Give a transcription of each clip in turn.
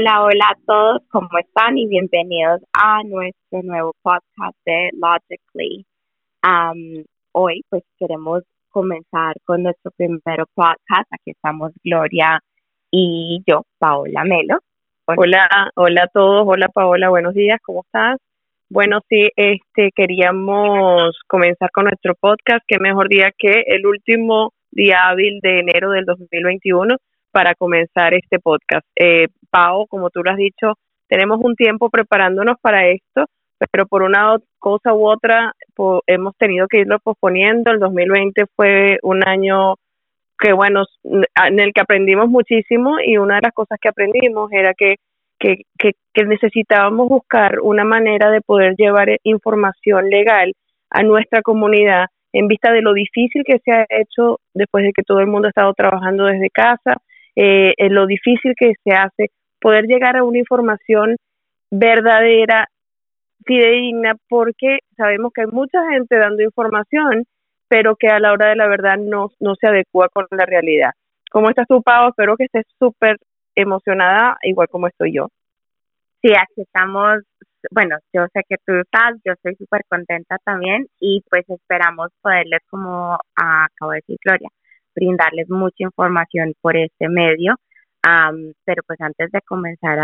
Hola, hola a todos, ¿cómo están? Y bienvenidos a nuestro nuevo podcast de Logically. Hoy pues queremos comenzar con nuestro primer podcast. Aquí estamos Gloria y yo, Paola Melo. Hola, hola a todos, hola Paola, buenos días, ¿cómo estás? Bueno, sí, queríamos comenzar con nuestro podcast, qué mejor día que el último día hábil de enero del 2021 para comenzar este podcast. Pao, como tú lo has dicho, tenemos un tiempo preparándonos para esto, pero por una cosa u otra hemos tenido que irlo posponiendo. El 2020 fue un año que bueno, en el que aprendimos muchísimo, y una de las cosas que aprendimos era que necesitábamos buscar una manera de poder llevar información legal a nuestra comunidad en vista de lo difícil que se ha hecho después de que todo el mundo ha estado trabajando desde casa, lo difícil que se hace poder llegar a una información verdadera, fidedigna, porque sabemos que hay mucha gente dando información, pero que a la hora de la verdad no se adecua con la realidad. ¿Cómo estás tú, Pau? Espero que estés súper emocionada, igual como estoy yo. Sí, aquí estamos. Bueno, yo sé que tú estás, yo estoy súper contenta también y pues esperamos poderles, como acabo de decir Gloria, brindarles mucha información por este medio. Pero pues antes de comenzar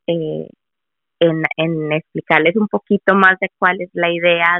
en explicarles un poquito más de cuál es la idea,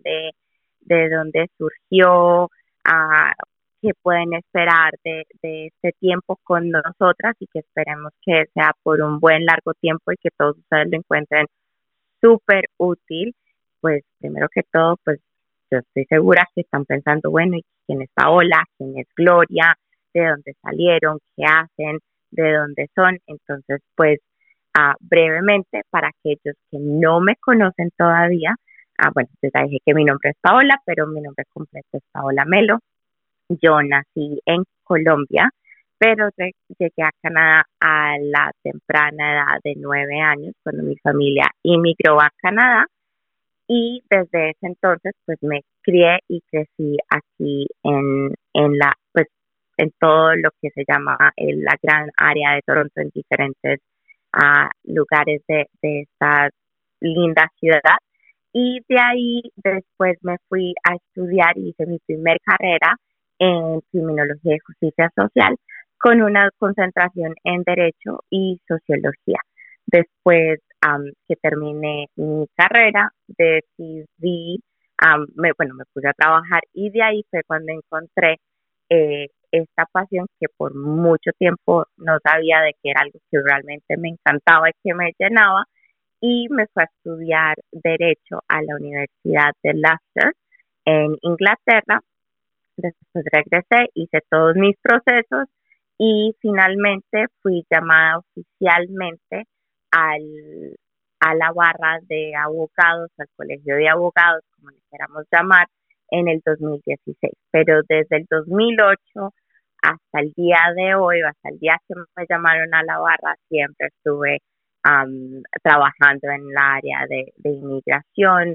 de dónde surgió, a qué pueden esperar de este tiempo con nosotras, y que esperemos que sea por un buen largo tiempo y que todos ustedes lo encuentren súper útil. Pues primero que todo, pues yo estoy segura que están pensando, bueno, ¿y quién es Paola? ¿Quién es Gloria? ¿De dónde salieron? ¿Qué hacen? ¿De dónde son? Entonces, pues brevemente, para aquellos que no me conocen todavía, bueno, pues ya dije que mi nombre es Paola, pero mi nombre completo es Paola Melo. Yo nací en Colombia, pero llegué a Canadá a la temprana edad de 9 años, cuando mi familia emigró a Canadá, y desde ese entonces pues me crié y crecí aquí pues en todo lo que se llama la gran área de Toronto, en diferentes lugares de esta linda ciudad. Y de ahí después me fui a estudiar y hice mi primer carrera en Criminología y Justicia Social, con una concentración en Derecho y Sociología. Después que terminé mi carrera, decidí, me puse a trabajar, y de ahí fue cuando encontré esta pasión que por mucho tiempo no sabía de que era algo que realmente me encantaba y que me llenaba, y me fui a estudiar Derecho a la Universidad de Leicester en Inglaterra. Después regresé, hice todos mis procesos y finalmente fui llamada oficialmente al, a la barra de abogados, al colegio de abogados, como le queramos llamar, en el 2016. Pero desde el 2008 hasta el día de hoy, o hasta el día que me llamaron a la barra, siempre estuve trabajando en el área de inmigración,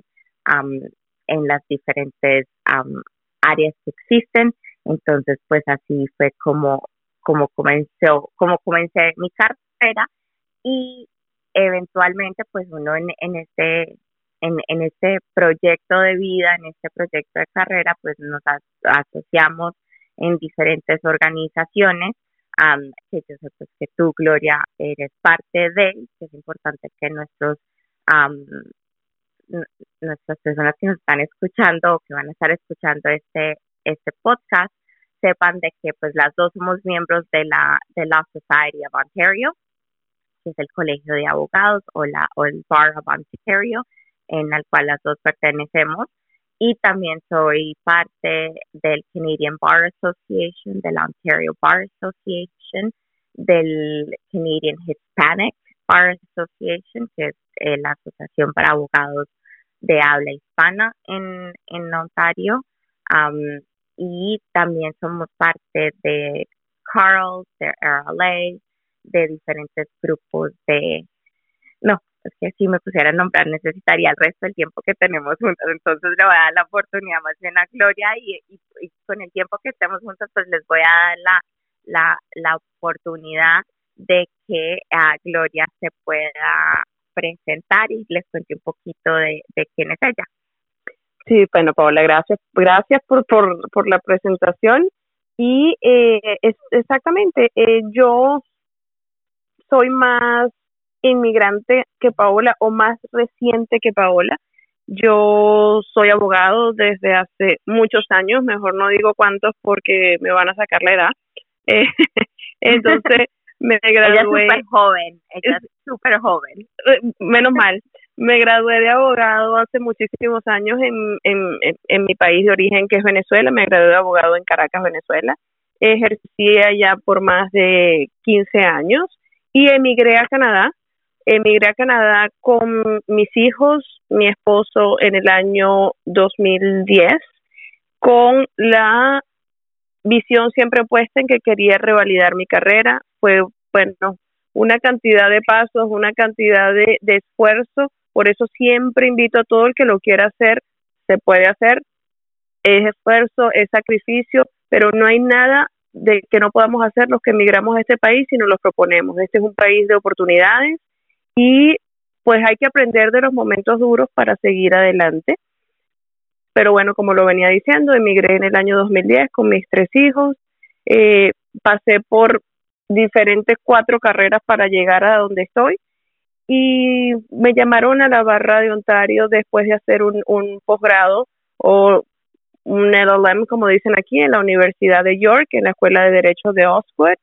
en las diferentes áreas que existen. Entonces, pues así fue como comencé mi carrera, y eventualmente pues uno en este proyecto de vida, en este proyecto de carrera, pues nos asociamos en diferentes organizaciones, que yo sé pues que tú, Gloria, eres parte de, que es importante que um, nuestras personas que nos están escuchando o que van a estar escuchando este podcast sepan de que pues las dos somos miembros de la Society of Ontario, que es el colegio de abogados, o el Bar of Ontario, en el cual las dos pertenecemos. Y también soy parte del Canadian Bar Association, del Ontario Bar Association, del Canadian Hispanic Bar Association, que es la asociación para abogados de habla hispana en Ontario. Um, y también somos parte de CARL, de RLA, de diferentes grupos no, es que si me pusiera a nombrar necesitaría el resto del tiempo que tenemos juntos. Entonces le voy a dar la oportunidad más bien a Gloria, y con el tiempo que estemos juntos pues les voy a dar la oportunidad de que Gloria se pueda presentar y les cuente un poquito de quién es ella. Sí, bueno, Paola, gracias por la presentación. Y exactamente, yo soy más inmigrante que Paola o más reciente que Paola. Yo soy abogado desde hace muchos años, mejor no digo cuántos porque me van a sacar la edad. Eh, entonces me gradué. Ella es súper joven. Menos mal. Me gradué de abogado hace muchísimos años en mi país de origen, que es Venezuela. Me gradué de abogado en Caracas, Venezuela. Ejercí allá por más de 15 años y emigré a Canadá. Emigré a Canadá con mis hijos, mi esposo en el año 2010, con la visión siempre puesta en que quería revalidar mi carrera. Fue, bueno, una cantidad de pasos, una cantidad de esfuerzo. Por eso siempre invito a todo el que lo quiera hacer, se puede hacer. Es esfuerzo, es sacrificio, pero no hay nada de que no podamos hacer los que emigramos a este país si nos lo proponemos. Este es un país de oportunidades y pues hay que aprender de los momentos duros para seguir adelante. Pero bueno, como lo venía diciendo, emigré en el año 2010 con mis 3 hijos. Pasé por diferentes 4 carreras para llegar a donde estoy y me llamaron a la barra de Ontario después de hacer un posgrado o un LLM, como dicen aquí, en la Universidad de York, en la Escuela de Derecho de Oxford.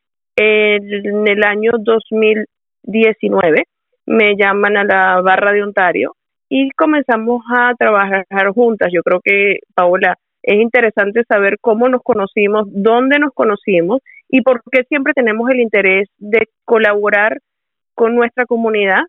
En el año 2019 me llaman a la barra de Ontario y comenzamos a trabajar juntas. Yo creo que, Paola, es interesante saber cómo nos conocimos, dónde nos conocimos y por qué siempre tenemos el interés de colaborar con nuestra comunidad.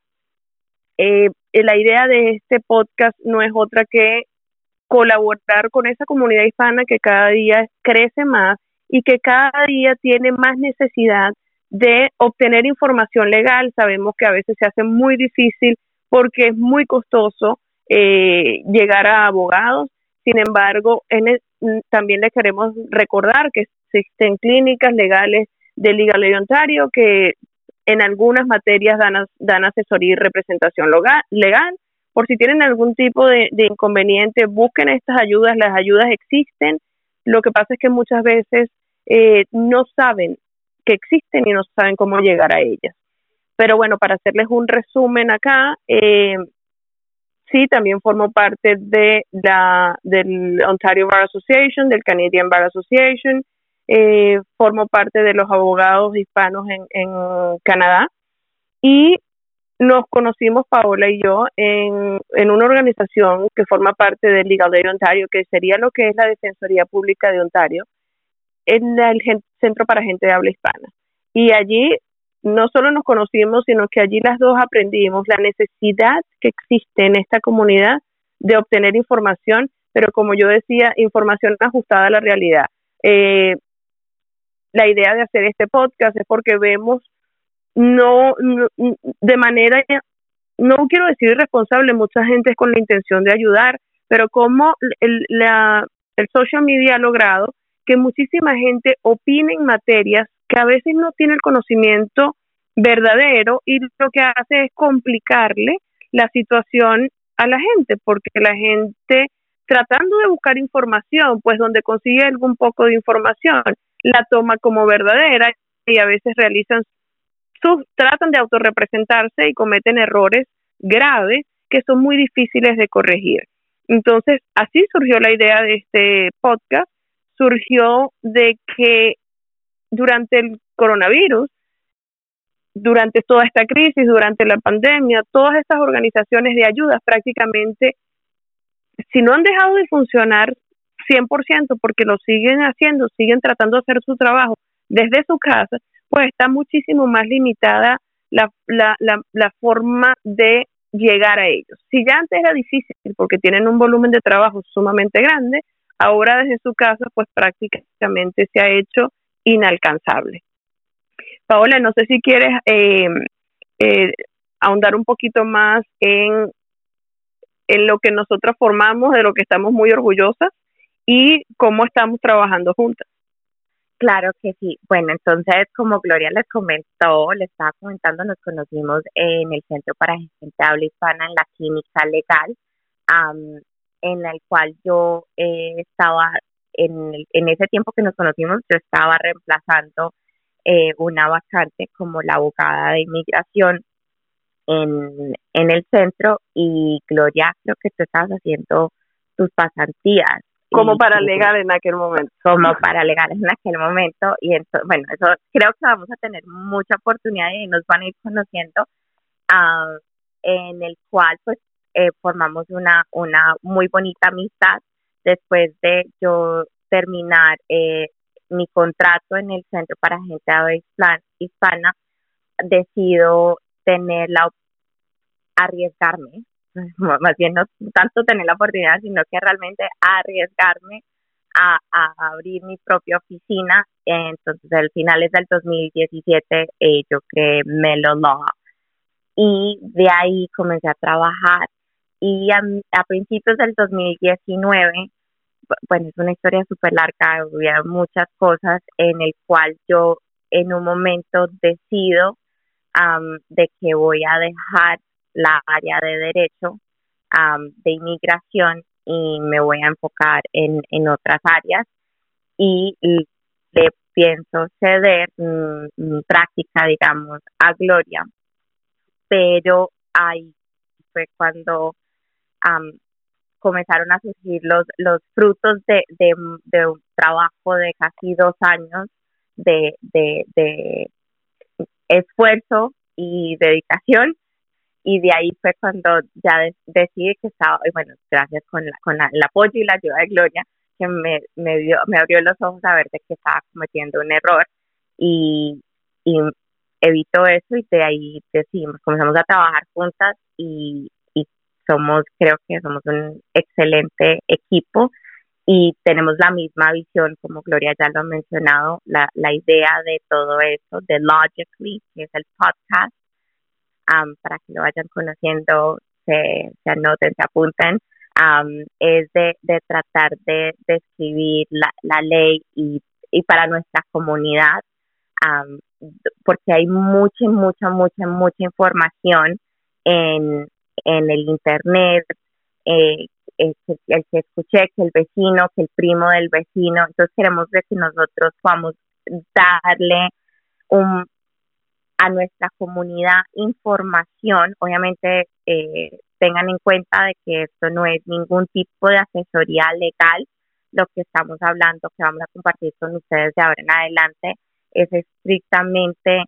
La idea de este podcast no es otra que colaborar con esa comunidad hispana que cada día crece más y que cada día tiene más necesidad de obtener información legal. Sabemos que a veces se hace muy difícil porque es muy costoso llegar a abogados. Sin embargo, también les queremos recordar que existen clínicas legales de Legal Aid Ontario que en algunas materias dan asesoría y representación legal. Por si tienen algún tipo de inconveniente, busquen estas ayudas. Las ayudas existen. Lo que pasa es que muchas veces no saben que existen y no saben cómo llegar a ellas. Pero bueno, para hacerles un resumen acá, sí, también formo parte del Ontario Bar Association, del Canadian Bar Association. Formo parte de los abogados hispanos en Canadá y nos conocimos, Paola y yo, en una organización que forma parte del Legal Aid Ontario, que sería lo que es la Defensoría Pública de Ontario, en el Centro para Gente de Habla Hispana. Y allí no solo nos conocimos, sino que allí las dos aprendimos la necesidad que existe en esta comunidad de obtener información, pero como yo decía, información ajustada a la realidad. La idea de hacer este podcast es porque vemos no de manera, no quiero decir irresponsable, mucha gente es con la intención de ayudar, pero como el social media ha logrado que muchísima gente opine en materias que a veces no tiene el conocimiento verdadero y lo que hace es complicarle la situación a la gente, porque la gente tratando de buscar información, pues donde consigue algún poco de información, la toma como verdadera y a veces tratan de autorrepresentarse y cometen errores graves que son muy difíciles de corregir. Entonces, así surgió la idea de este podcast. Surgió de que durante el coronavirus, durante toda esta crisis, durante la pandemia, todas estas organizaciones de ayuda prácticamente, si no han dejado de funcionar 100%, porque lo siguen haciendo, siguen tratando de hacer su trabajo desde su casa, pues está muchísimo más limitada la forma de llegar a ellos. Si ya antes era difícil porque tienen un volumen de trabajo sumamente grande, ahora desde su casa pues prácticamente se ha hecho inalcanzable. Paola, no sé si quieres ahondar un poquito más en lo que nosotros formamos, de lo que estamos muy orgullosas y cómo estamos trabajando juntas. Claro que sí. Bueno, entonces, como Gloria les comentó, les estaba comentando, nos conocimos en el Centro para Gente de Habla Hispana en la Clínica Legal, am, en el cual yo estaba, en ese tiempo que nos conocimos, yo estaba reemplazando una vacante como la abogada de inmigración en el centro, y Gloria, creo que tú estabas haciendo tus pasantías Como y paralegal en aquel momento. como para legales en aquel momento. Y entonces, bueno, eso creo que vamos a tener mucha oportunidad y nos van a ir conociendo, ah, en el cual pues formamos una muy bonita amistad. Después de yo terminar mi contrato en el Centro para Gente de Habla Hispana, decido tener arriesgarme, más bien no tanto tener la oportunidad, sino que realmente arriesgarme a abrir mi propia oficina. Entonces, al finales del 2017, yo creé Melo Law, y de ahí comencé a trabajar. Y a principios del 2019, bueno, es una historia súper larga, había muchas cosas en el cual yo en un momento decido de que voy a dejar la área de derecho, de inmigración, y me voy a enfocar en otras áreas, y le pienso ceder mi práctica, digamos, a Gloria. Pero ahí fue cuando am, comenzaron a surgir los frutos de un trabajo de casi 2 años de esfuerzo y dedicación. Y de ahí fue cuando ya decidí que estaba, y bueno, gracias el apoyo y la ayuda de Gloria, que me abrió los ojos a ver de que estaba cometiendo un error, y, y evitó eso, y de ahí decidimos, comenzamos a trabajar juntas, y creo que somos un excelente equipo, y tenemos la misma visión, como Gloria ya lo ha mencionado, la idea de todo eso, de Logically, que es el podcast, para que lo vayan conociendo, se anoten, se apunten, es de tratar de escribir la ley, y para nuestra comunidad, um, porque hay mucha información en el internet, eh, el que escuché, que el vecino, que el primo del vecino. Entonces queremos ver si nosotros vamos a darle un, a nuestra comunidad información. Obviamente, tengan en cuenta de que esto no es ningún tipo de asesoría legal. Lo que estamos hablando, que vamos a compartir con ustedes de ahora en adelante, es estrictamente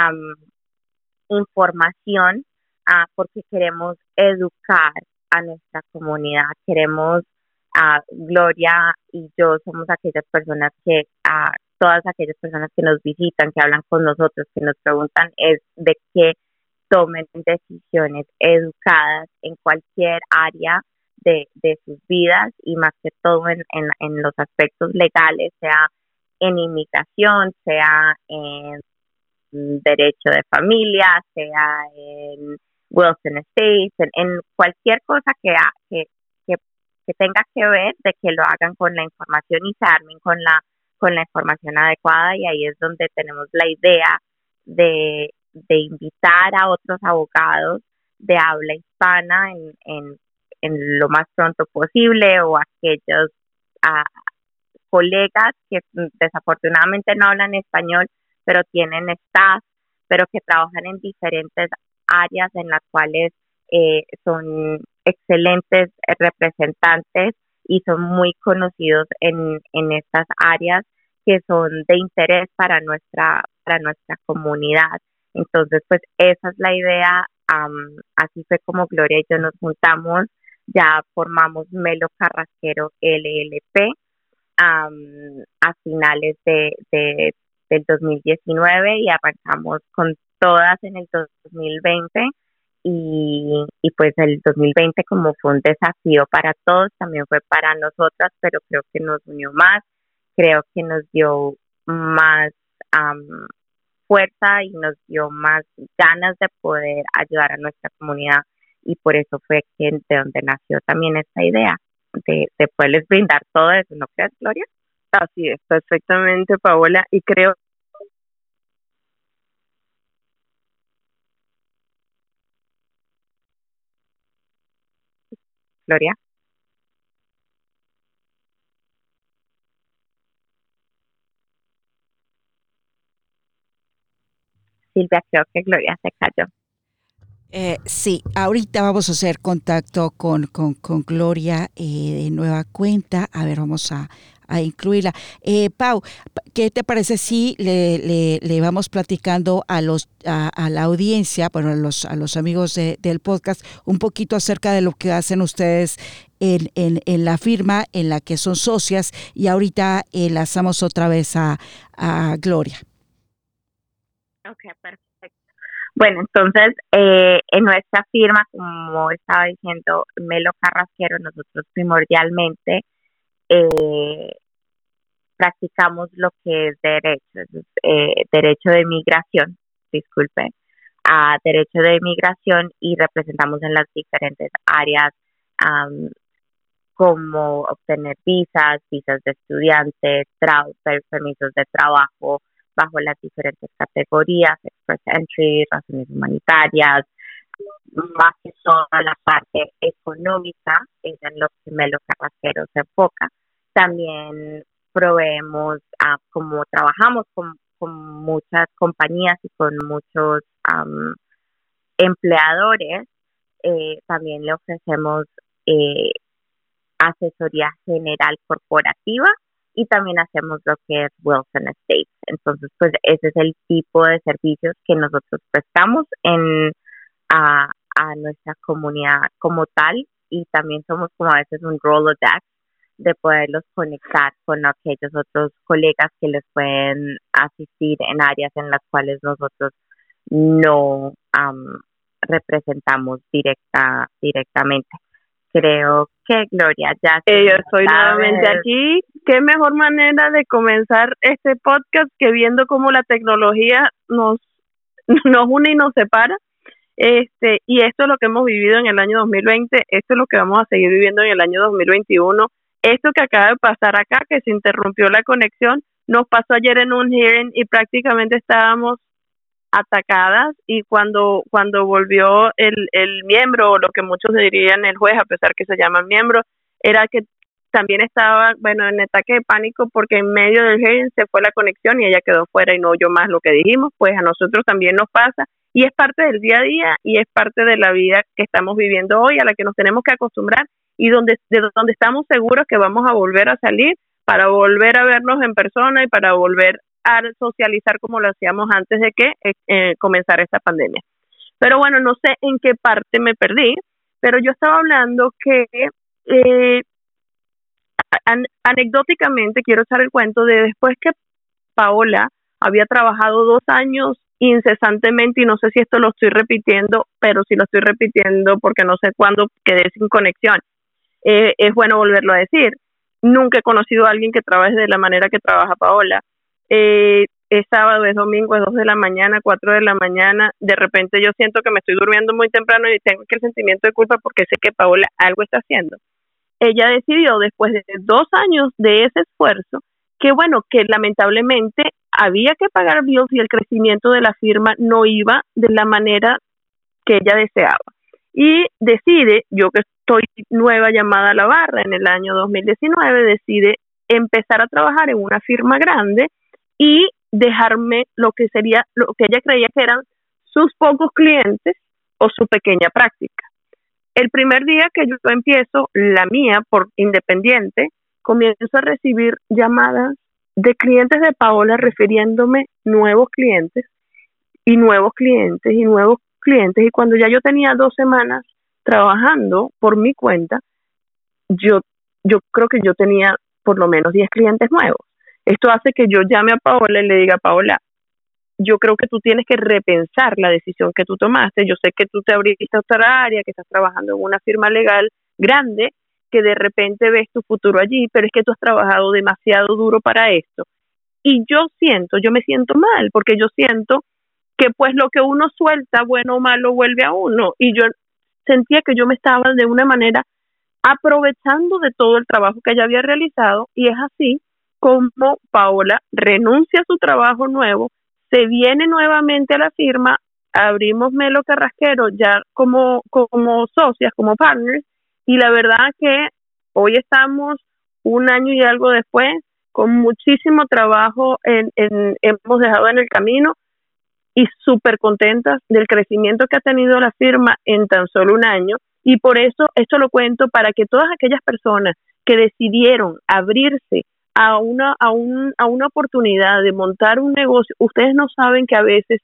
información, porque queremos educar a nuestra comunidad. Queremos, Gloria y yo somos aquellas personas que, todas aquellas personas que nos visitan, que hablan con nosotros, que nos preguntan, es de que tomen decisiones educadas en cualquier área de sus vidas, y más que todo en los aspectos legales, sea en inmigración, sea en derecho de familia, sea en Wilson Estates, en cualquier cosa que, que tenga que ver, de que lo hagan con la información y se armen con la información adecuada. Y ahí es donde tenemos la idea de invitar a otros abogados de habla hispana en lo más pronto posible, o aquellos colegas que desafortunadamente no hablan español, pero tienen staff, pero que trabajan en diferentes áreas en las cuales son excelentes representantes y son muy conocidos en estas áreas que son de interés para nuestra comunidad. Entonces, pues esa es la idea. Así fue como Gloria y yo nos juntamos, ya formamos Melo Carrasquero LLP, a finales del 2019, y arrancamos con todas en el 2020. Y pues el 2020, como fue un desafío para todos, también fue para nosotras, pero creo que nos unió más, creo que nos dio más fuerza, y nos dio más ganas de poder ayudar a nuestra comunidad, y por eso fue de donde nació también esta idea de poderles brindar todo eso. ¿No crees, Gloria? Así es, perfectamente, Paola, y creo, Gloria. Silvia, creo que Gloria se cayó. Sí, ahorita vamos a hacer contacto con Gloria de nueva cuenta. A ver, vamos a incluirla. Pau, ¿qué te parece si le vamos platicando a la audiencia, bueno, a los amigos del podcast, un poquito acerca de lo que hacen ustedes en la firma en la que son socias, y ahorita enlazamos otra vez a Gloria? Ok, perfecto. Bueno, entonces, en nuestra firma, como estaba diciendo Melo Carrasquero, nosotros primordialmente eh, practicamos lo que es derecho de migración, disculpe, a derecho de migración, y representamos en las diferentes áreas, am, como obtener visas de estudiantes, permisos de trabajo bajo las diferentes categorías, express entry, razones humanitarias, más que toda la parte económica, es en lo que Melo Carrasquero se enfoca. También proveemos, como trabajamos con muchas compañías y con muchos empleadores, también le ofrecemos eh, asesoría general corporativa, y también hacemos lo que es Wilson Estates. Entonces, pues ese es el tipo de servicios que nosotros prestamos a nuestra comunidad como tal, y también somos como a veces un Rolodex de poderlos conectar con aquellos otros colegas que les pueden asistir en áreas en las cuales nosotros no representamos directamente. Creo que Gloria ya yo estoy nuevamente aquí. Qué mejor manera de comenzar este podcast que viendo cómo la tecnología nos une y nos separa. Y esto es lo que hemos vivido en el año 2020, esto es lo que vamos a seguir viviendo en el año 2021. Esto que acaba de pasar acá, que se interrumpió la conexión, nos pasó ayer en un hearing y prácticamente estábamos atacadas, y cuando volvió el miembro, o lo que muchos dirían el juez, a pesar que se llaman miembros, era que también estaba, bueno, en ataque de pánico porque en medio del hearing se fue la conexión y ella quedó fuera y no oyó más lo que dijimos. Pues a nosotros también nos pasa, y es parte del día a día y es parte de la vida que estamos viviendo hoy, a la que nos tenemos que acostumbrar, y de donde estamos seguros que vamos a volver a salir para volver a vernos en persona y para volver a socializar como lo hacíamos antes de que comenzara esta pandemia. Pero bueno, no sé en qué parte me perdí, pero yo estaba hablando que anecdóticamente quiero echar el cuento de después que Paola había trabajado 2 años incesantemente, y no sé si esto lo estoy repitiendo, pero si lo estoy repitiendo porque no sé cuándo quedé sin conexión. Es bueno volverlo a decir. Nunca he conocido a alguien que trabaje de la manera que trabaja Paola. Es sábado, es domingo, es 2 de la mañana, 4 de la mañana, de repente yo siento que me estoy durmiendo muy temprano y tengo el sentimiento de culpa porque sé que Paola algo está haciendo. Ella decidió, después de 2 años de ese esfuerzo, que bueno, que lamentablemente había que pagar bills y el crecimiento de la firma no iba de la manera que ella deseaba. Y decide, yo que estoy nueva llamada a la barra en el año 2019, decide empezar a trabajar en una firma grande y dejarme lo que ella creía que eran sus pocos clientes o su pequeña práctica. El primer día que yo empiezo la mía por independiente, comienzo a recibir llamadas de clientes de Paola refiriéndome nuevos clientes y nuevos clientes y nuevos clientes, y cuando ya yo tenía 2 semanas trabajando por mi cuenta, yo creo que yo tenía por lo menos 10 clientes nuevos. Esto hace que yo llame a Paola y le diga: Paola, yo creo que tú tienes que repensar la decisión que tú tomaste. Yo sé que tú te abriste a otra área, que estás trabajando en una firma legal grande, que de repente ves tu futuro allí, pero es que tú has trabajado demasiado duro para esto. Y yo me siento mal, porque yo siento que pues lo que uno suelta, bueno o malo, vuelve a uno. Y yo sentía que yo me estaba de una manera aprovechando de todo el trabajo que ella había realizado, y es así cómo Paola renuncia a su trabajo nuevo, se viene nuevamente a la firma, abrimos Melo Carrasquero ya como socias, como partners, y la verdad que hoy estamos un año y algo después, con muchísimo trabajo hemos dejado en el camino y súper contentas del crecimiento que ha tenido la firma en tan solo un año. Y por eso esto lo cuento para que todas aquellas personas que decidieron abrirse a una oportunidad de montar un negocio, ustedes no saben que a veces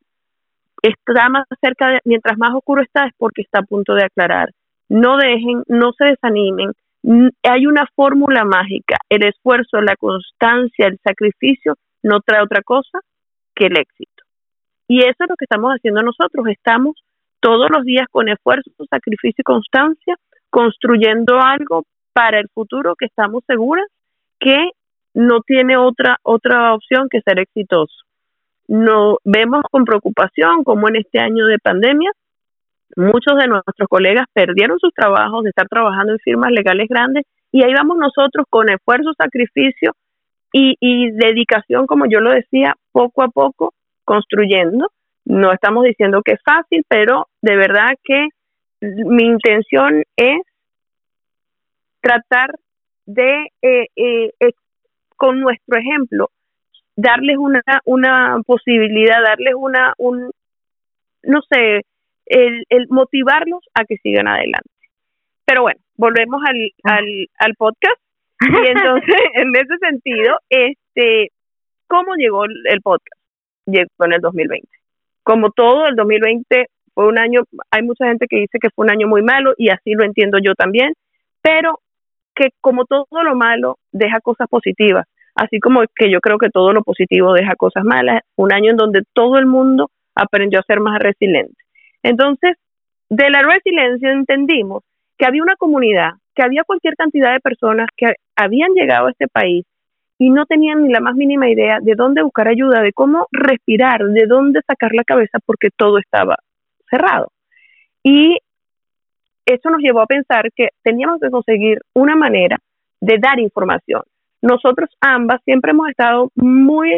está más cerca mientras más oscuro está es porque está a punto de aclarar. No dejen, no se desanimen. Hay una fórmula mágica. El esfuerzo, la constancia, el sacrificio no trae otra cosa que el éxito. Y eso es lo que estamos haciendo nosotros. Estamos todos los días con esfuerzo, sacrificio y constancia construyendo algo para el futuro que estamos seguras que no tiene otra opción que ser exitoso. No vemos con preocupación como en este año de pandemia muchos de nuestros colegas perdieron sus trabajos de estar trabajando en firmas legales grandes y ahí vamos nosotros con esfuerzo, sacrificio y dedicación, como yo lo decía, poco a poco construyendo. No estamos diciendo que es fácil, pero de verdad que mi intención es tratar de, con nuestro ejemplo, darles una posibilidad, darles no sé, el motivarlos a que sigan adelante. Pero bueno, volvemos al podcast. Y entonces, en ese sentido, ¿cómo llegó el podcast? Llegó en el 2020. Como todo, el 2020 fue un año, hay mucha gente que dice que fue un año muy malo y así lo entiendo yo también, pero que como todo lo malo deja cosas positivas, así como que yo creo que todo lo positivo deja cosas malas, un año en donde todo el mundo aprendió a ser más resiliente. Entonces, de la resiliencia entendimos que había una comunidad, que había cualquier cantidad de personas que habían llegado a este país y no tenían ni la más mínima idea de dónde buscar ayuda, de cómo respirar, de dónde sacar la cabeza porque todo estaba cerrado. Y eso nos llevó a pensar que teníamos que conseguir una manera de dar información. Nosotros ambas siempre hemos estado muy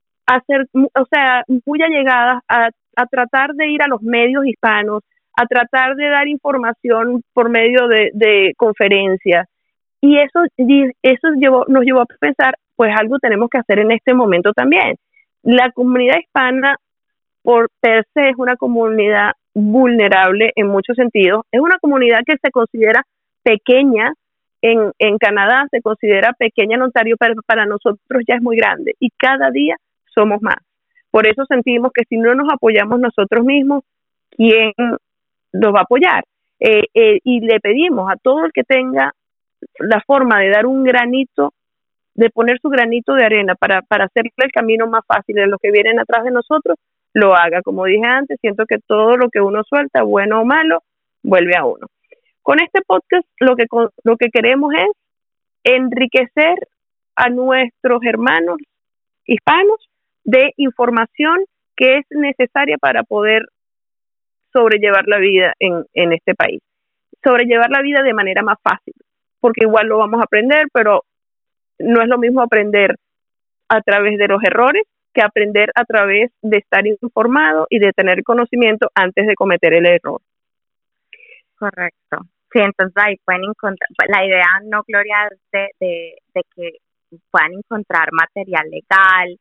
allegadas a tratar de ir a los medios hispanos, a tratar de dar información por medio de conferencias. Y eso nos llevó a pensar, pues algo tenemos que hacer en este momento también. La comunidad hispana, por per se, es una comunidad vulnerable en muchos sentidos. Es una comunidad que se considera pequeña en Canadá, se considera pequeña en Ontario, pero para nosotros ya es muy grande. Y cada día somos más. Por eso sentimos que si no nos apoyamos nosotros mismos, ¿quién nos va a apoyar? Y le pedimos a todo el que tenga la forma de dar un granito, de poner su granito de arena para hacerle el camino más fácil de los que vienen atrás de nosotros, lo haga. Como dije antes, siento que todo lo que uno suelta, bueno o malo, vuelve a uno. Con este podcast lo que queremos es enriquecer a nuestros hermanos hispanos de información que es necesaria para poder sobrellevar la vida en este país. Sobrellevar la vida de manera más fácil, porque igual lo vamos a aprender, pero no es lo mismo aprender a través de los errores que aprender a través de estar informado y de tener conocimiento antes de cometer el error. Correcto. Sí, entonces ahí pueden encontrar, la idea, no, Gloria, es de que puedan encontrar material legal,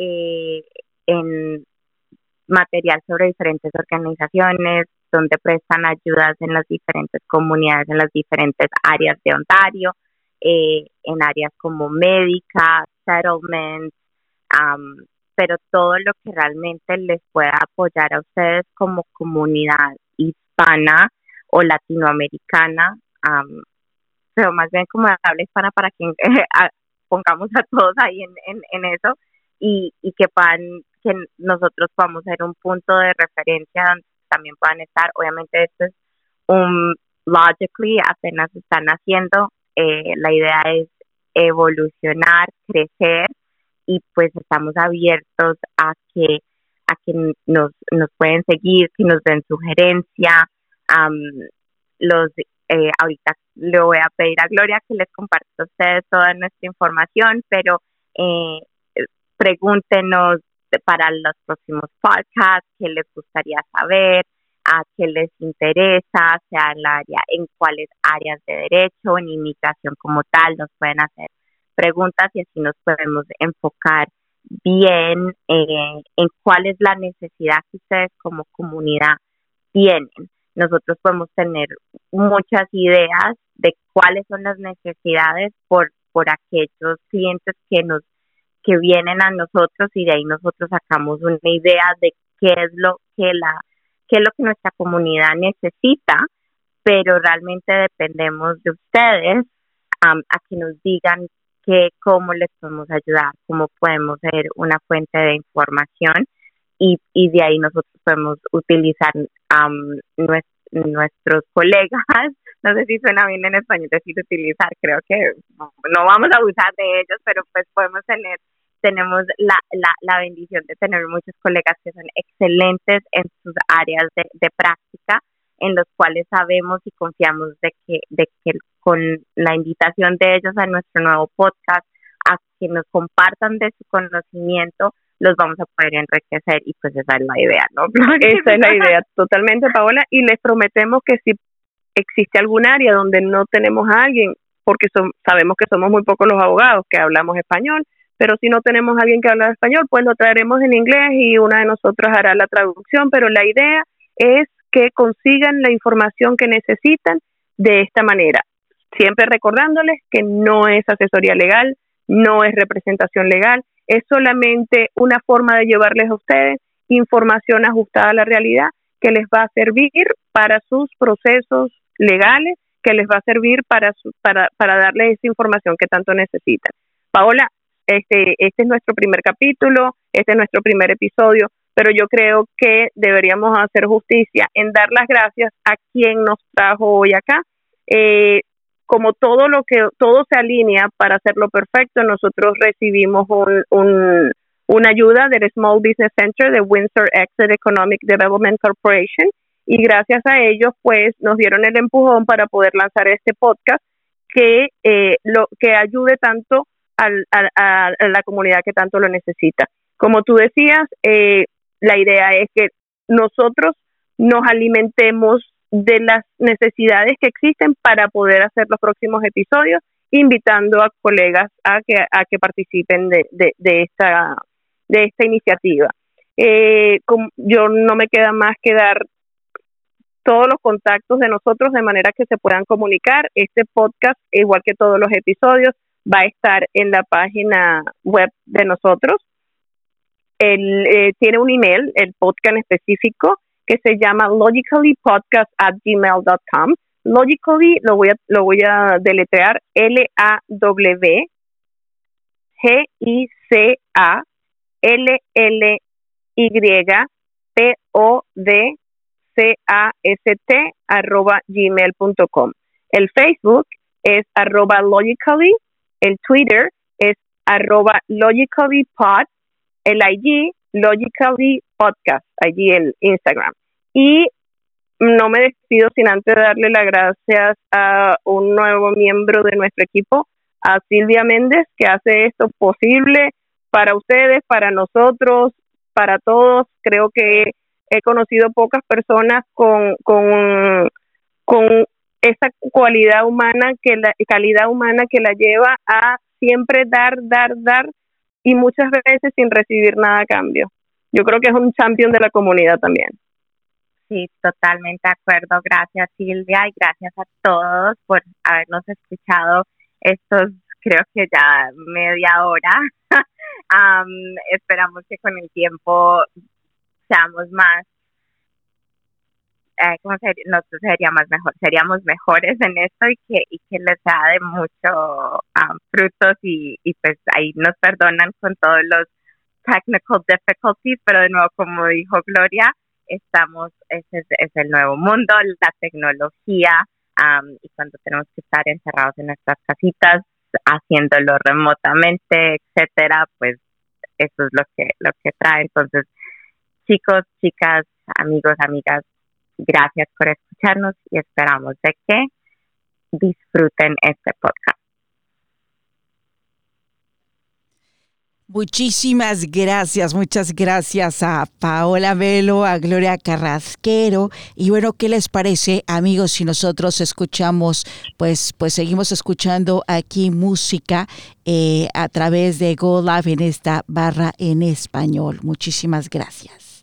en material sobre diferentes organizaciones, donde prestan ayudas en las diferentes comunidades, en las diferentes áreas de Ontario, en áreas como médica, settlement, pero todo lo que realmente les pueda apoyar a ustedes como comunidad hispana o latinoamericana, pero más bien como habla hispana para que pongamos a todos ahí en eso y que nosotros podamos ser un punto de referencia donde también puedan estar. Obviamente esto es logically apenas están haciendo, la idea es evolucionar, crecer y pues estamos abiertos a que nos pueden seguir, que nos den sugerencia. Los ahorita le voy a pedir a Gloria que les comparta a ustedes toda nuestra información, pero eh, pregúntenos para los próximos podcasts qué les gustaría saber, a qué les interesa, sea en cuáles áreas de derecho, en inmigración como tal, nos pueden hacer preguntas y así nos podemos enfocar bien en cuál es la necesidad que ustedes como comunidad tienen. Nosotros podemos tener muchas ideas de cuáles son las necesidades por aquellos clientes que vienen a nosotros y de ahí nosotros sacamos una idea de qué es lo que nuestra comunidad necesita, pero realmente dependemos de ustedes a que nos digan cómo les podemos ayudar, cómo podemos ser una fuente de información y de ahí nosotros podemos utilizar nuestros colegas, no sé si suena bien en español decir utilizar, creo que no vamos a abusar de ellos, pero pues tenemos la bendición de tener muchos colegas que son excelentes en sus áreas de práctica, en los cuales sabemos y confiamos de que con la invitación de ellos a nuestro nuevo podcast, a que nos compartan de su conocimiento, los vamos a poder enriquecer y pues esa es la idea, ¿no? Esa es la idea, totalmente, Paola, y les prometemos que si existe algún área donde no tenemos a alguien, porque sabemos que somos muy pocos los abogados que hablamos español, pero si no tenemos a alguien que habla español, pues lo traeremos en inglés y una de nosotras hará la traducción, pero la idea es que consigan la información que necesitan de esta manera, siempre recordándoles que no es asesoría legal, no es representación legal, es solamente una forma de llevarles a ustedes información ajustada a la realidad que les va a servir para sus procesos legales, que les va a servir para darles esa información que tanto necesitan. Paola, este es nuestro primer capítulo, este es nuestro primer episodio, pero yo creo que deberíamos hacer justicia en dar las gracias a quien nos trajo hoy acá. Como todo se alinea para hacerlo perfecto, nosotros recibimos una ayuda del Small Business Center de Windsor Exit Economic Development Corporation y gracias a ellos pues nos dieron el empujón para poder lanzar este podcast que ayude tanto a la comunidad que tanto lo necesita. Como tú decías, la idea es que nosotros nos alimentemos de las necesidades que existen para poder hacer los próximos episodios, invitando a colegas a que participen de esta iniciativa. Yo no me queda más que dar todos los contactos de nosotros de manera que se puedan comunicar. Este podcast, igual que todos los episodios, va a estar en la página web de nosotros. Tiene un email, el podcast en específico, que se llama logicallypodcast@gmail.com. Logically lo voy a deletrear LOGICALYPODCAST@gmail.com. El Facebook es @logically, el Twitter es @logicallypod, el IG Logically Podcast, allí el Instagram. Y no me despido sin antes darle las gracias a un nuevo miembro de nuestro equipo, a Silvia Méndez, que hace esto posible para ustedes, para nosotros, para todos. Creo que he conocido pocas personas con esa calidad humana que la lleva a siempre dar y muchas veces sin recibir nada a cambio. Yo creo que es un champion de la comunidad también. Sí, totalmente de acuerdo. Gracias, Silvia, y gracias a todos por habernos escuchado estos, creo que ya media hora. Esperamos que con el tiempo seamos más, nosotros seríamos mejores en esto y que les da de mucho frutos y pues ahí nos perdonan con todos los technical difficulties, pero de nuevo, como dijo Gloria, ese es el nuevo mundo, la tecnología, y cuando tenemos que estar encerrados en nuestras casitas, haciéndolo remotamente, etcétera, pues eso es lo que trae. Entonces, chicos, chicas, amigos, amigas, gracias por escucharnos y esperamos de que disfruten este podcast. Muchas gracias a Paola Melo, a Gloria Carrasquero. Y bueno, ¿qué les parece, amigos, si nosotros escuchamos, pues seguimos escuchando aquí música a través de Go Live en esta barra en español? Muchísimas gracias.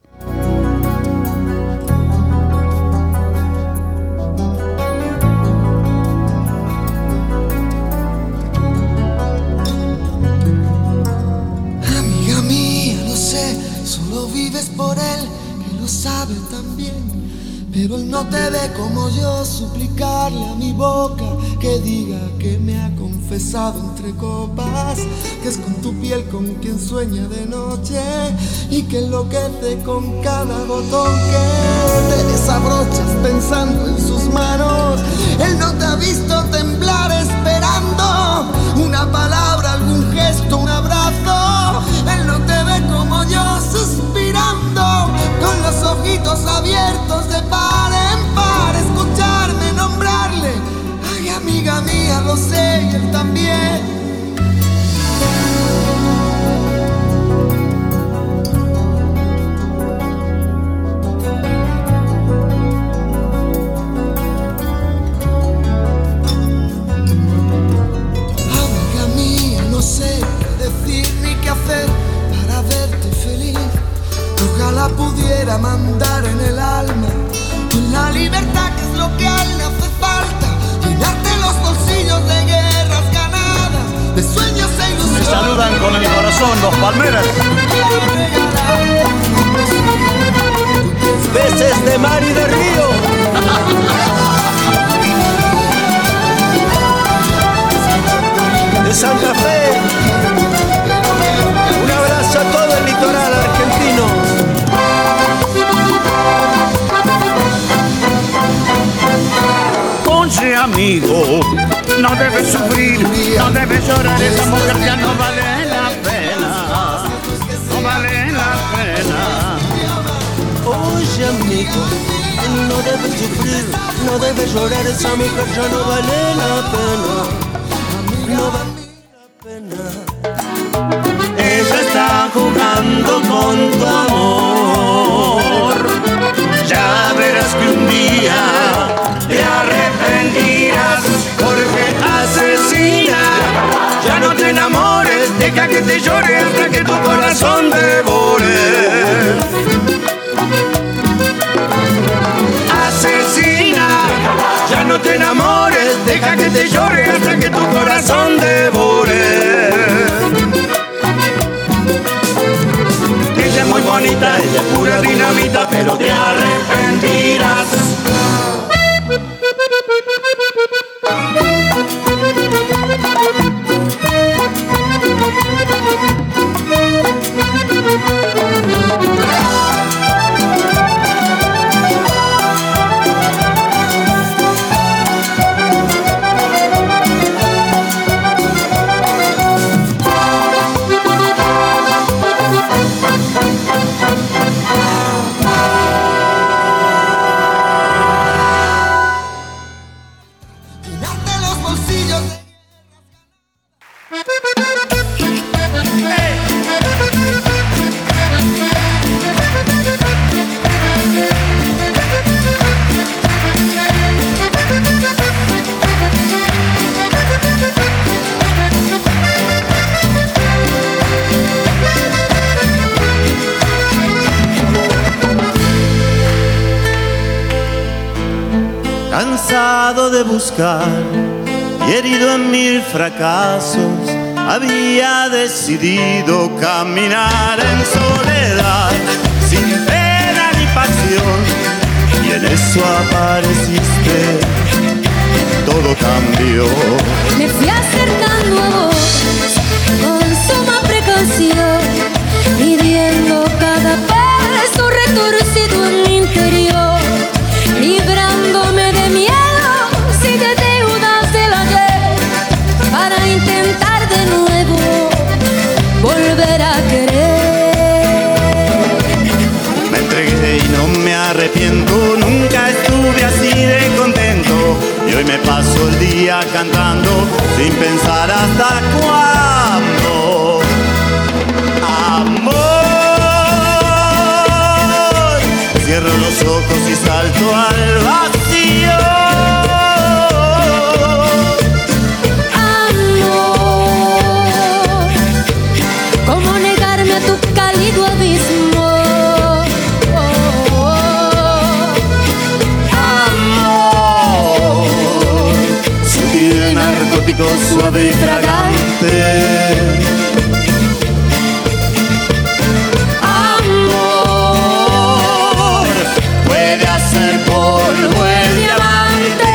Vives por él, que lo sabe también, pero él no te ve como yo. Suplicarle a mi boca que diga que me ha confesado entre copas, que es con tu piel con quien sueña de noche y que enloquece con cada botón que te desabrochas pensando en sus manos. Él no te ha visto temblar esperando una palabra, algún gesto, un abrazo. Él no te ve como yo suspirando, con los ojitos abiertos de par en par, escucharme nombrarle. Ay, amiga mía, lo sé y él también. Amiga mía, no sé qué decir ni qué hacer para verte feliz. Ojalá pudiera mandar en el alma con la libertad, que es lo que a él le hace falta. Llenarte los bolsillos de guerras ganadas, de sueños e ilusiones. Me saludan con el corazón los Palmeras. Peces de mar y de río. De Santa Fe. Un abrazo a todo el litoral argentino. Oye, amigo, no debes sufrir, no debes llorar. Esa mujer ya no vale la pena, no vale la pena. Oye, amigo, no debes sufrir, no debes llorar. Esa mujer ya no vale la pena, no vale la pena. Ella está jugando con tu amor. Ya verás que un día te arrepentirás, porque asesina. Ya no te enamores, deja que te llore hasta que tu corazón devore. Asesina, ya no te enamores, deja que te llore hasta que tu corazón devore. Ella es muy bonita, ella es pura dinamita, pero te arrepentirás. Cansado de buscar y herido en mil fracasos, había decidido caminar en soledad, sin pena ni pasión, y en eso apareciste, todo cambió. Me fui acercando a vos con suma precaución, midiendo cada paso retorcido en mi interior, librándome de miedos y de deudas del ayer, para intentar de nuevo volver a querer. Me entregué y no me arrepiento, nunca estuve así de contento. Y hoy me paso el día cantando sin pensar hasta cuándo. Amor, cierro los ojos y salto al vacío. Amor, ¿cómo negarme a tu cálido abismo? Narcótico suave y fragante. Amor, puede hacer polvo el diamante.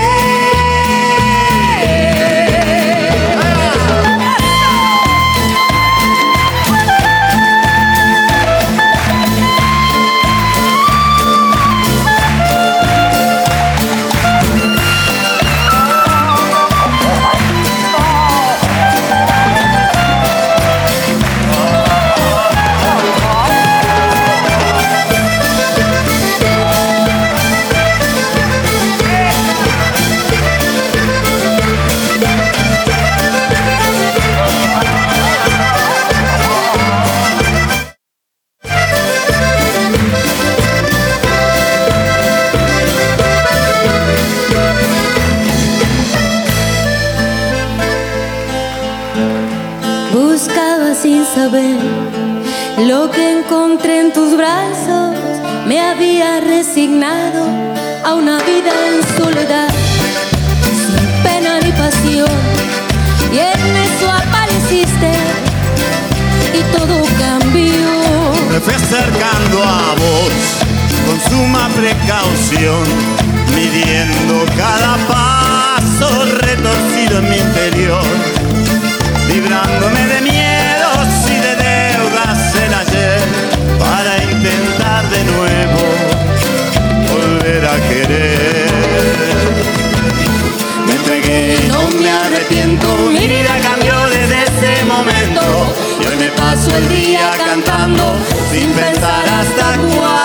Buscaba sin saber lo que encontré en tus brazos. Me había resignado a una vida en soledad, sin pena ni pasión, y en eso apareciste y todo cambió. Me fui acercando a vos con suma precaución, midiendo cada paso retorcido en mi interior, librándome de miedos y de deudas el ayer, para intentar de nuevo volver a querer. Me entregué y no me arrepiento, mi vida cambió desde ese momento, y hoy me paso el día cantando sin pensar